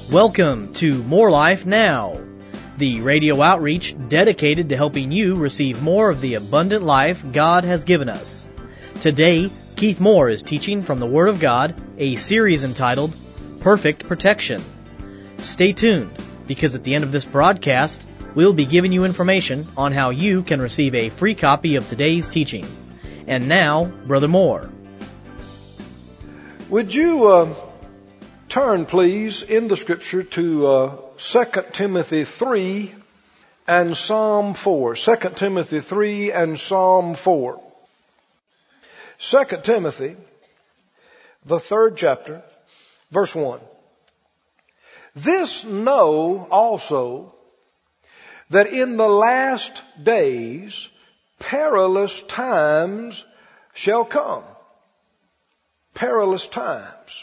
Welcome to More Life Now, the radio outreach dedicated to helping you receive more of the abundant life God has given us. Today, Keith Moore is teaching from the Word of God, a series entitled Perfect Protection. Stay tuned, because at the end of this broadcast, we'll be giving you information on how you can receive a free copy of today's teaching. And now, Brother Moore. Would you turn, please, in the Scripture to 2 Timothy 3 and Psalm 4. 2 Timothy 3 and Psalm 4. 2 Timothy, the 3rd chapter, verse 1. This know also, that in the last days perilous times shall come. Perilous times.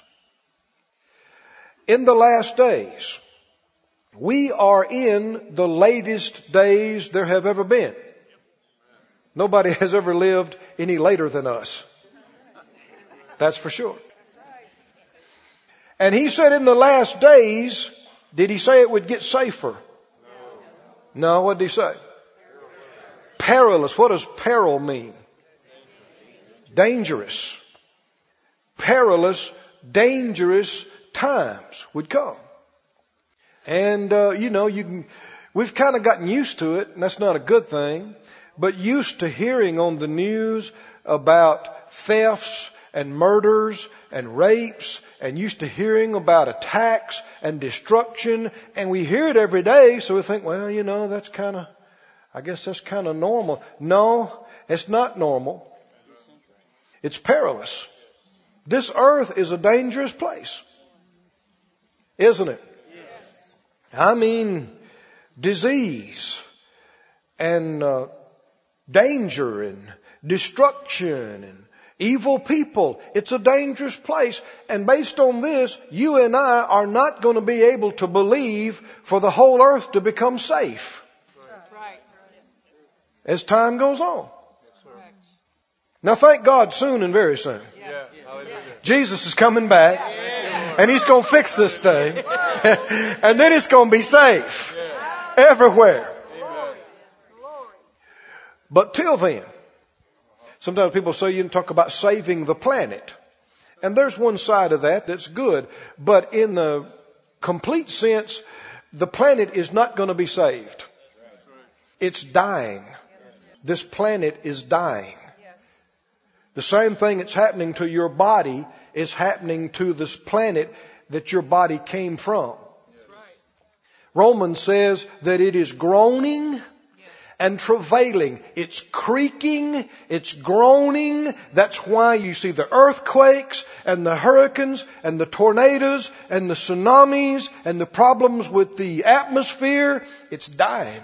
In the last days, we are in the latest days there have ever been. Nobody has ever lived any later than us. That's for sure. And he said in the last days, did he say it would get safer? No, what did he say? Perilous. What does peril mean? Dangerous. Perilous, dangerous times would come. And, we've kind of gotten used to it, and that's not a good thing, but used to hearing on the news about thefts and murders and rapes, and used to hearing about attacks and destruction, and we hear it every day, so we think, well, I guess that's kind of normal. No, it's not normal. It's perilous. This earth is a dangerous place, isn't it? I mean, disease and danger and destruction and evil people. It's a dangerous place. And based on this, you and I are not going to be able to believe for the whole earth to become safe as time goes on. Now, thank God, soon and very soon. Jesus is coming back, and He's going to fix this thing, and then it's going to be safe everywhere. But till then, sometimes people say you can talk about saving the planet, and there's one side of that that's good, but in the complete sense, the planet is not going to be saved. It's dying. This planet is dying. The same thing that's happening to your body is happening to this planet that your body came from. Romans says that it is groaning and travailing. It's creaking, it's groaning. That's why you see the earthquakes and the hurricanes and the tornadoes and the tsunamis and the problems with the atmosphere. It's dying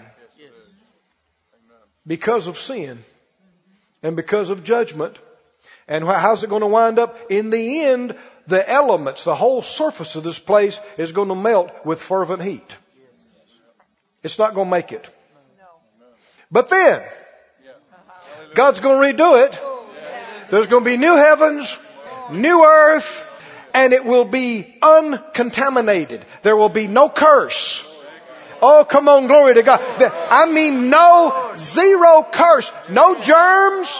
because of sin and because of judgment. And how's it going to wind up? In the end, the elements, the whole surface of this place is going to melt with fervent heat. It's not going to make it. But then, God's going to redo it. There's going to be new heavens, new earth, and it will be uncontaminated. There will be no curse. Oh, come on, glory to God. I mean, zero curse, no germs.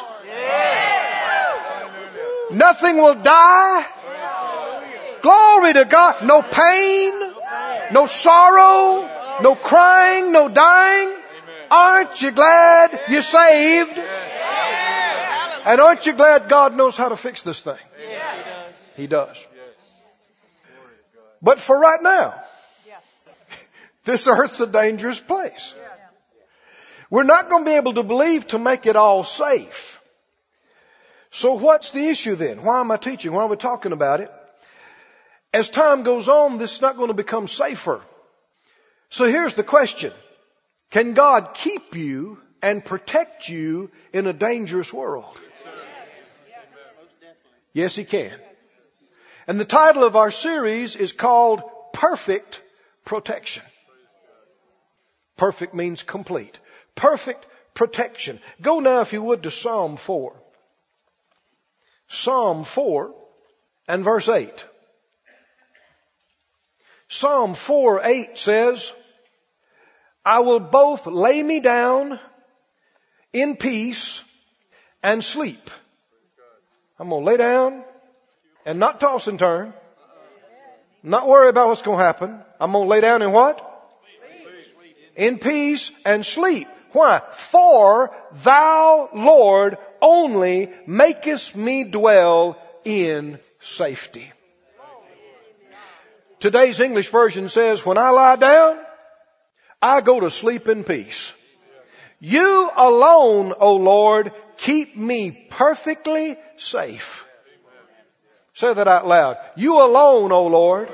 Nothing will die. Glory to God. No pain, no sorrow, no crying, no dying. Aren't you glad you're saved? And aren't you glad God knows how to fix this thing? He does. But for right now, this earth's a dangerous place. We're not going to be able to believe to make it all safe. So what's the issue then? Why am I teaching? Why are we talking about it? As time goes on, this is not going to become safer. So here's the question. Can God keep you and protect you in a dangerous world? Yes, He can. And the title of our series is called Perfect Protection. Perfect means complete. Perfect protection. Go now, if you would, to Psalm 4. Psalm 4 and verse 8. Psalm 4:8 says, I will both lay me down in peace and sleep. I'm going to lay down and not toss and turn. Not worry about what's going to happen. I'm going to lay down in what? In peace and sleep. Why? For thou, Lord, only makest me dwell in safety. Today's English version says, when I lie down, I go to sleep in peace. You alone, O Lord, keep me perfectly safe. Say that out loud. You alone, O Lord,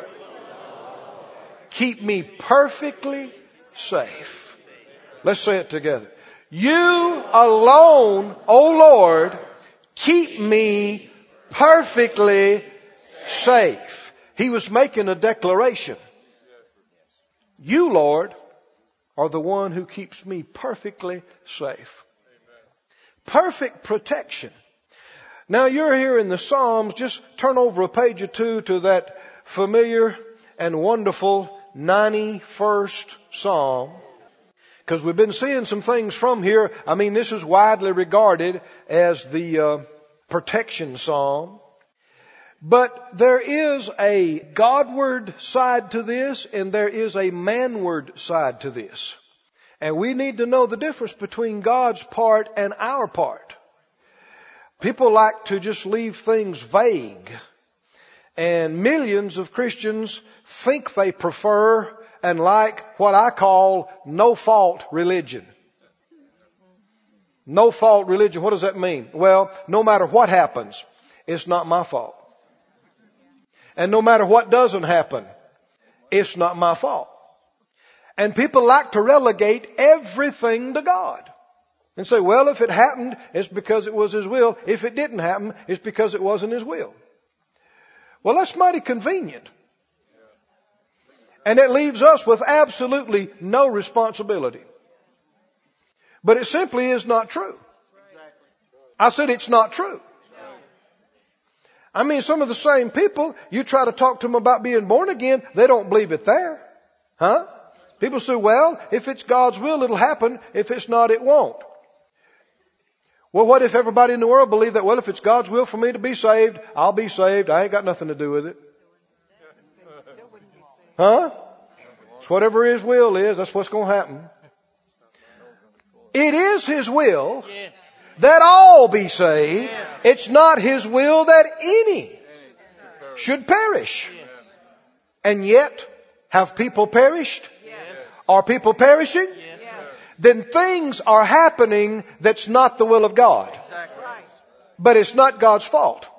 keep me perfectly safe. Let's say it together. You alone, O Lord, keep me perfectly safe. He was making a declaration. You, Lord, are the one who keeps me perfectly safe. Perfect protection. Now you're here in the Psalms. Just turn over a page or two to that familiar and wonderful 91st Psalm. Because we've been seeing some things from here. I mean, this is widely regarded as the protection Psalm. But there is a Godward side to this, and there is a manward side to this. And we need to know the difference between God's part and our part. People like to just leave things vague. And millions of Christians think they prefer and like what I call no-fault religion. No-fault religion, what does that mean? Well, no matter what happens, it's not my fault. And no matter what doesn't happen, it's not my fault. And people like to relegate everything to God. And say, well, if it happened, it's because it was His will. If it didn't happen, it's because it wasn't His will. Well, that's mighty convenient. And it leaves us with absolutely no responsibility. But it simply is not true. I said it's not true. I mean, some of the same people, you try to talk to them about being born again, they don't believe it there. Huh? People say, well, if it's God's will, it'll happen. If it's not, it won't. Well, what if everybody in the world believed that, well, if it's God's will for me to be saved, I'll be saved. I ain't got nothing to do with it. Huh? It's whatever His will is, that's what's going to happen. It is His will that all be saved. It's not His will that any should perish. And yet, have people perished? Are people perishing? Then things are happening that's not the will of God. But it's not God's fault.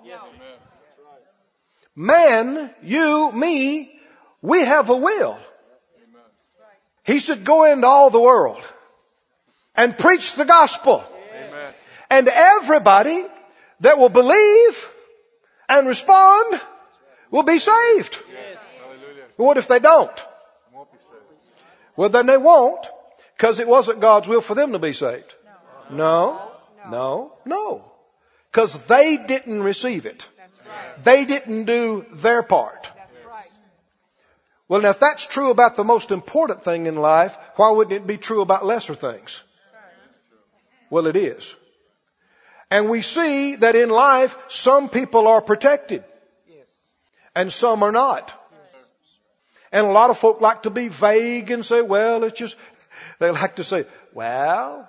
Man, you, me, we have a will. He said, go into all the world and preach the gospel. And everybody that will believe and respond will be saved. But what if they don't? Well, then they won't, because it wasn't God's will for them to be saved. No. Because they didn't receive it. They didn't do their part. Well, now if that's true about the most important thing in life, why wouldn't it be true about lesser things? Well, it is. And we see that in life, some people are protected. And some are not. And a lot of folk like to be vague and say, well, it's just, they like to say, well,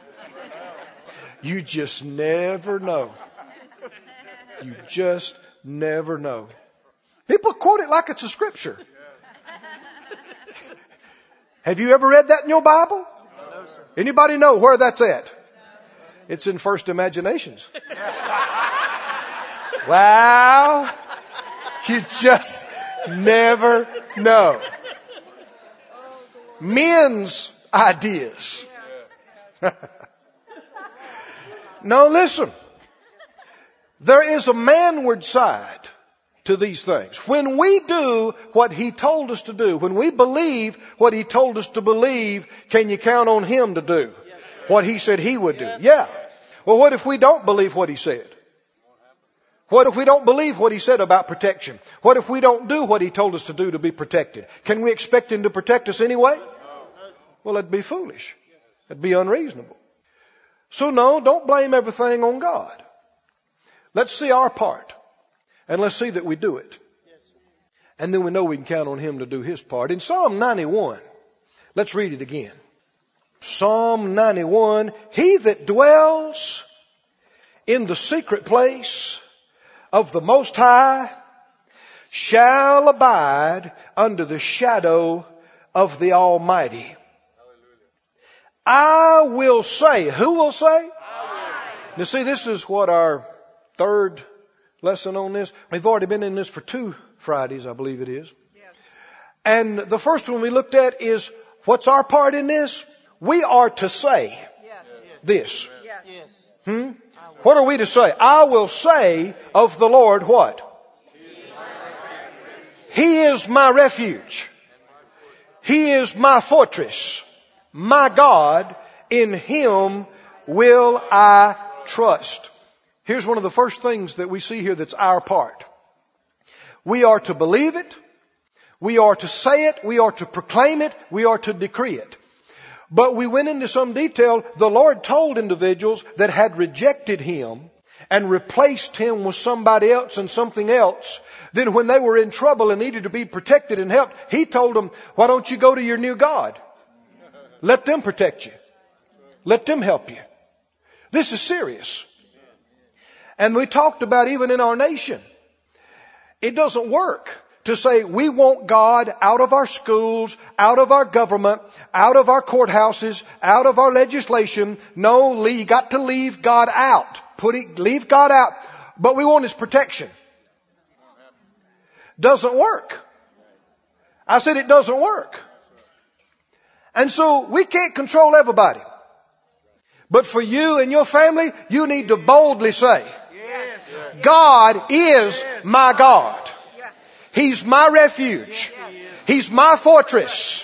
you just never know. You just never know. People quote it like it's a scripture. Have you ever read that in your Bible? No, sir. Anybody know where that's at? It's in First Imaginations. Wow. You just never know. Men's ideas. No, listen. There is a manward side to these things. When we do what He told us to do, when we believe what He told us to believe, can you count on Him to do what He said He would do? Yeah. Well, what if we don't believe what He said? What if we don't believe what He said about protection? What if we don't do what He told us to do to be protected? Can we expect Him to protect us anyway? Well, that'd be foolish. That'd be unreasonable. So no, don't blame everything on God. Let's see our part. And let's see that we do it. And then we know we can count on Him to do His part. In Psalm 91, let's read it again. Psalm 91, He that dwells in the secret place of the Most High shall abide under the shadow of the Almighty. I will say. Who will say? Now see, this is what our third lesson on this. We've already been in this for 2 Fridays, I believe it is. Yes. And the first one we looked at is, what's our part in this? We are to say this. Yes. What are we to say? I will say of the Lord what? He is my refuge. He is my fortress. My God, in Him will I trust. Here's one of the first things that we see here that's our part. We are to believe it. We are to say it. We are to proclaim it. We are to decree it. But we went into some detail. The Lord told individuals that had rejected Him and replaced Him with somebody else and something else. Then when they were in trouble and needed to be protected and helped, He told them, why don't you go to your new God? Let them protect you. Let them help you. This is serious. And we talked about even in our nation. It doesn't work to say we want God out of our schools, out of our government, out of our courthouses, out of our legislation. No, you got to leave God out. Leave God out. But we want His protection. Doesn't work. I said it doesn't work. And so we can't control everybody. But for you and your family, you need to boldly say, God is my God. He's my refuge. He's my fortress.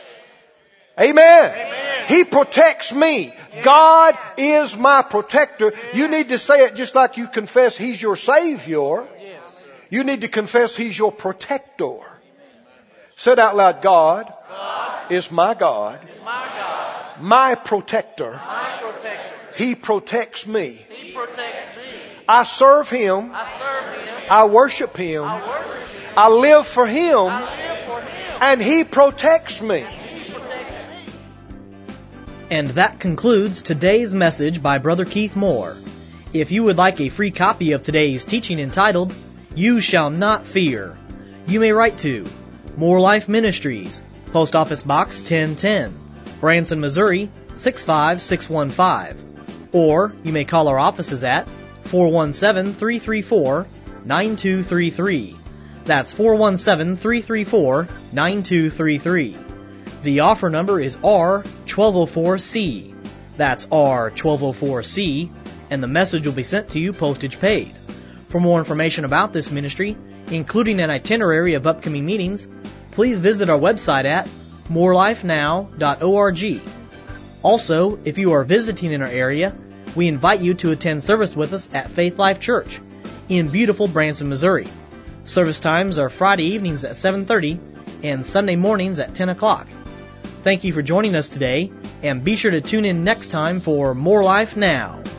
Amen. He protects me. God is my protector. You need to say it just like you confess He's your Savior. You need to confess He's your protector. Say it out loud. God is my God. My protector. He protects me. I serve Him. I worship Him. I live for Him. And He protects me. And that concludes today's message by Brother Keith Moore. If you would like a free copy of today's teaching entitled, You Shall Not Fear, you may write to More Life Ministries, Post Office Box 1010, Branson, Missouri 65615. Or you may call our offices at 417-334-9233. That's 417-334-9233. The offer number is R1204C. That's R1204C, and the message will be sent to you postage paid. For more information about this ministry, including an itinerary of upcoming meetings, please visit our website at morelifenow.org. Also, if you are visiting in our area, we invite you to attend service with us at Faith Life Church in beautiful Branson, Missouri. Service times are Friday evenings at 7:30 and Sunday mornings at 10 o'clock. Thank you for joining us today, and be sure to tune in next time for More Life Now.